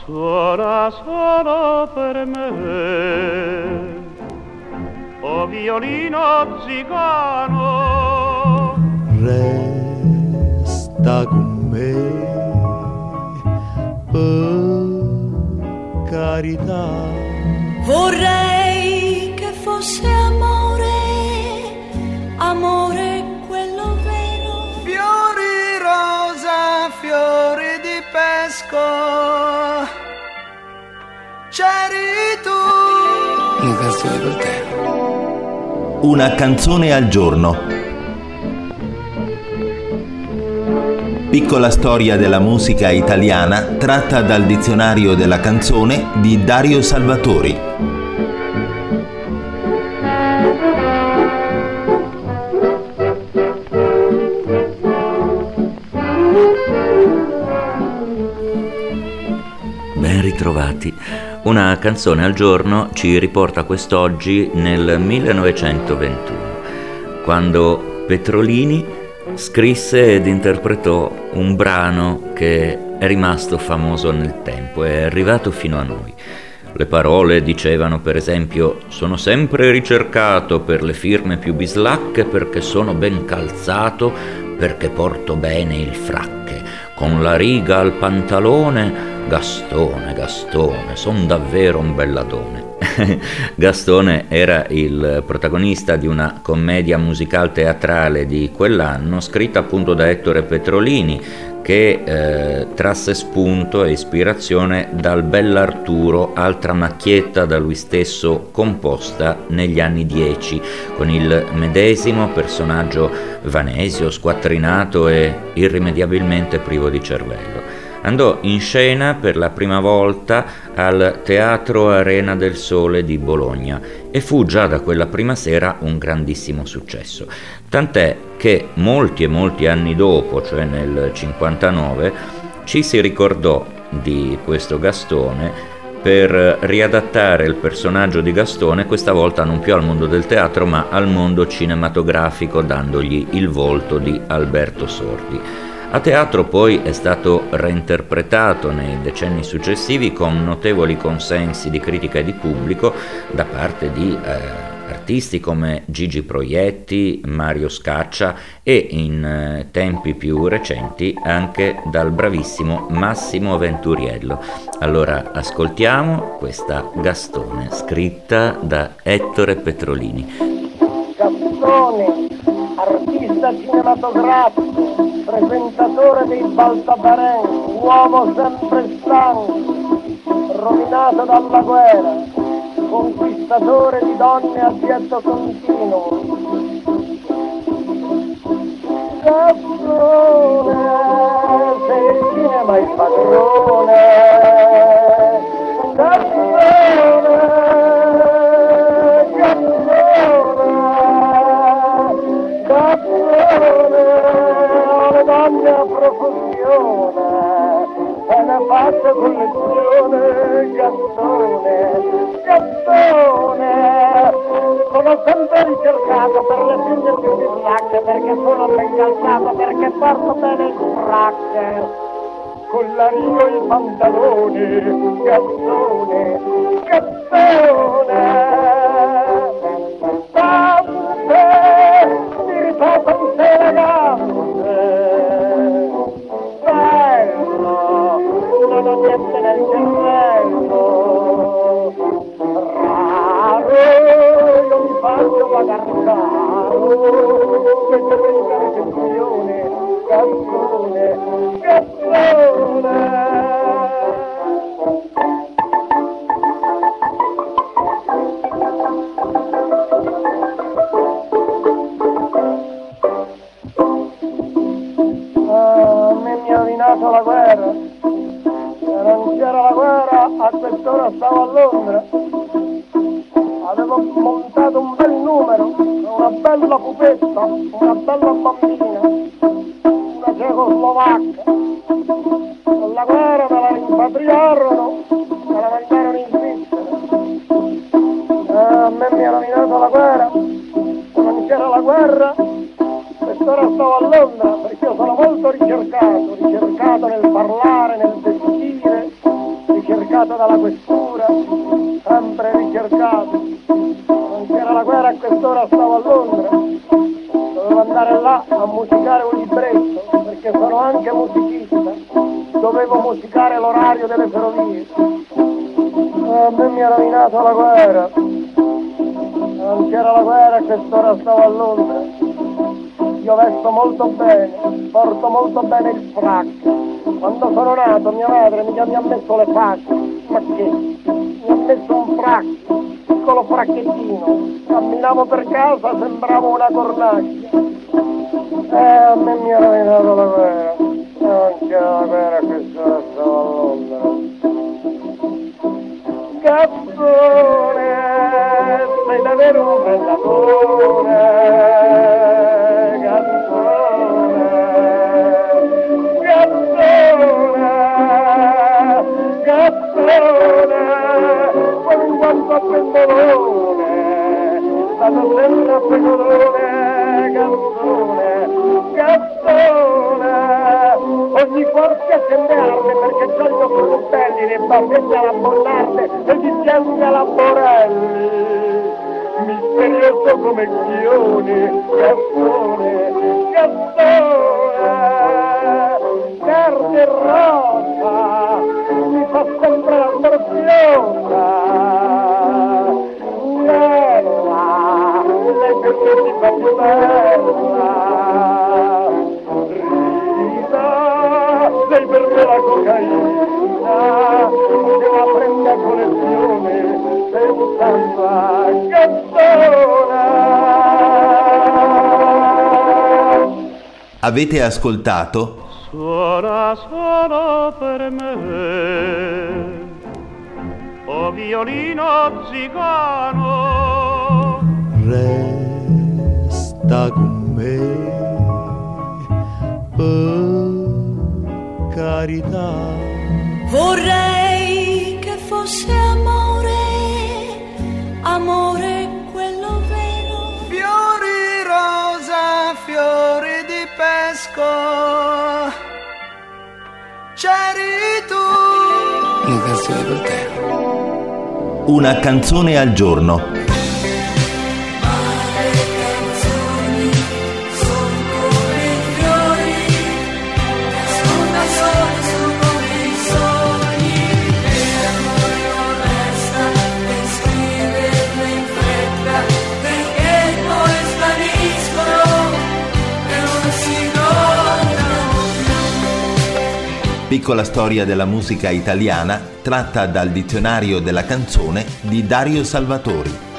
suona solo per me, o violino zigano, resta con me, per carità. Vorrei che fosse amore, amore quello vero. Fiori rosa, fiori di pesco, c'eri tu. Una canzone per te. Una canzone al giorno. Piccola storia della musica italiana tratta dal dizionario della canzone di Dario Salvatori. Ben ritrovati. Una canzone al giorno ci riporta quest'oggi nel 1921, quando Petrolini scrisse ed interpretò un brano che è rimasto famoso nel tempo, è arrivato fino a noi. Le parole dicevano, per esempio: sono sempre ricercato per le firme più bislacche, perché sono ben calzato, perché porto bene il fracche, con la riga al pantalone. Gastone, Gastone, son davvero un belladone. Gastone era il protagonista di una commedia musical teatrale di quell'anno, scritta appunto da Ettore Petrolini, che trasse spunto e ispirazione dal Bell'Arturo, altra macchietta da lui stesso composta negli anni 10, con il medesimo personaggio vanesio, squattrinato e irrimediabilmente privo di cervello. Andò in scena per la prima volta al Teatro Arena del Sole di Bologna e fu già da quella prima sera un grandissimo successo. Tant'è che molti e molti anni dopo, cioè nel 59, ci si ricordò di questo Gastone per riadattare il personaggio di Gastone, questa volta non più al mondo del teatro ma al mondo cinematografico, dandogli il volto di Alberto Sordi. A teatro poi è stato reinterpretato nei decenni successivi con notevoli consensi di critica e di pubblico da parte di artisti come Gigi Proietti, Mario Scaccia e in tempi più recenti anche dal bravissimo Massimo Venturiello. Allora ascoltiamo questa Gastone scritta da Ettore Petrolini. Gastone, artista cinematografico, presentatore dei Baltabarè, uomo sempre stanco, rovinato dalla guerra, conquistatore di donne a getto continuo. Gastone, sei il cinema il padrone. Gastone, le donne a profusione, e ne faccio collezione. Gastone, Gastone, sono sempre ricercato per le figlie più bislacche, perché sono ben calzato, perché porto bene il fracche, con la riga e i pantaloni. Gastone, Gastone, mi riportano elegante, bello, non ho niente nel cervello, raro, io mi faccio pagare caro, questa bella recensione. Gastone, Gastone. La guerra, se non c'era la guerra a quest'ora stavo a Londra, avevo montato un bel numero, una bella pupetta, una bella bambina, una cecoslovacca. Con la guerra me la rimpatriarono, me la mandarono in Svizzera. A me mi ha rovinato la guerra, se non c'era la guerra quest'ora stavo a Londra, perché io sono molto ricercato nel parlare, nel vestire, ricercato casa dalla questura, sempre ricercato. Non c'era la guerra, a quest'ora stavo a Londra. Dovevo andare là a musicare un libretto, perché sono anche musicista. Dovevo musicare l'orario delle ferrovie. A me mi ha rovinato la guerra. Non c'era la guerra, a quest'ora stavo a Londra. Io vesto molto bene, porto molto bene il frac. Quando sono nato mia madre mi ha messo le facce. Ma che? Mi ha messo un frac, piccolo fracchettino. Camminavo per casa, sembravo una cornacchia. A me mi ha rovinato la guerra. Non c'era la guerra, quest'ora stavo a Londra. Cazzone, sei davvero un bellatore, cazzone, cazzone, cazzone, con quanto a pendolone, stato sempre a pendolone, cazzone, cazzone, ogni forza accende arde perché c'ho gli occhi belli, le baffette alla Bonarde e di fianco alla Borelli, misterioso come Chioni, cazzone, cazzone, verde e rosa, mi fa sempre la torpiosa, bella, lei per me ti fa più bella, sei per me la cocaina che la prende a collezione senza cazzona. Avete ascoltato Suona solo per me, o violino zigano. Resta con me, per carità. Vorrei che fosse amore, amore quello vero. Fiori rosa, fiori di pesco, c'eri tu. Una canzone per te. Una canzone al giorno. Piccola storia della musica italiana tratta dal dizionario della canzone di Dario Salvatori.